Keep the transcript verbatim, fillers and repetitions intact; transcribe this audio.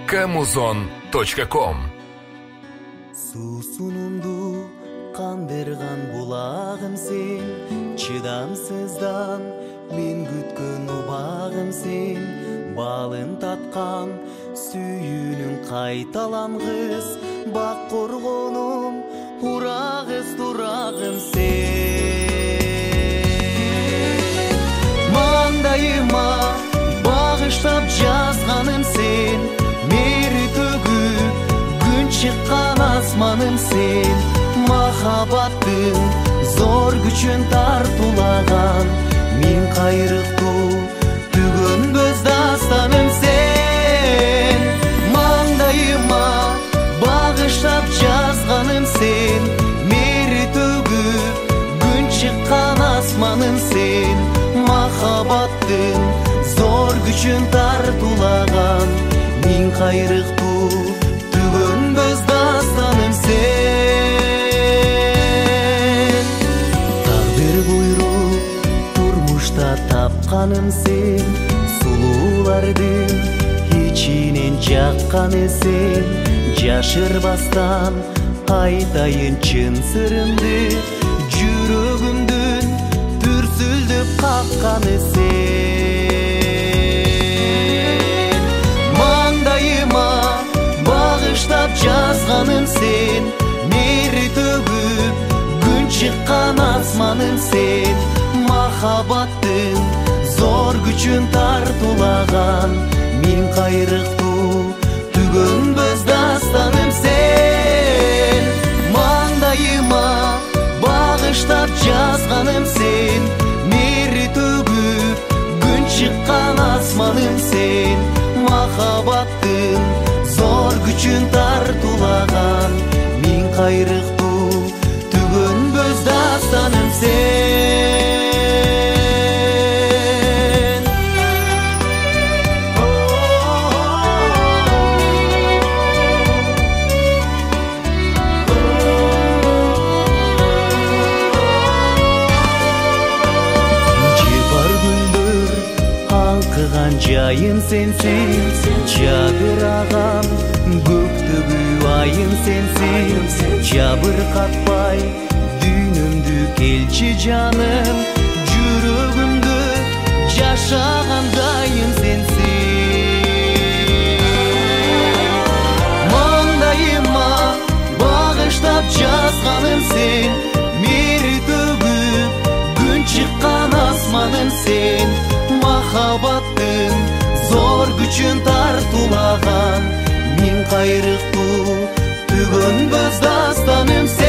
камузон точка ком. Суусунумду кандырган булагым сен, чыдамсыздан мен күткөн убагым сен, балын таткан сүйүүнүн кайталангыс, бак коргонум урагыз турагым сен. Маңдайыма багыштап жазганым сен, мери төгүп күн чыккан асманым сен, махабаттын зор күчүн тартуулаган мен кайрыктуу түгөнбөз дастаным сен. Маңдайыма багыштап жазганым сен, мери төгүп күн чыккан асманым сен, махабаттын зор күчүн тартуулаган мен кайрыктуу түгөнбөз дастаным сен. Тагдыр буйруп турмушта тапканым сен, сулуулардын ичинен жакканы сен, жашырбастан айтайын чын сырымды, жүрөгүмдүн дүрсүлдөп какканы сен. Маңдайыма багыштап жазганым сен, мери төгүп күн чыккан асманым сен, махабаттын зор күчүн тартуулаган мен кайрыктуу түгөнбөз дастаным сен. Маңдайыма багыштап жазганым сен, мери төгүп күн чыккан асманым сен, махабаттын зор күчүн тартуулаган мен кайрыктуу түгөнбөз дастаным сен. Жайым сенсен, жадыраган көктөгү айым сенсен, жабыркатпай дүйнөмдү келчи жаным, жүрөгүмдү жашагандайым сенсен. Маңдайыма багыштап жазганым сен, мери төгүп күн чыккан асманым сен, махабаттын зор күчүн тартуулаган мен кайрыктуу түгөнбөз дастаным сен.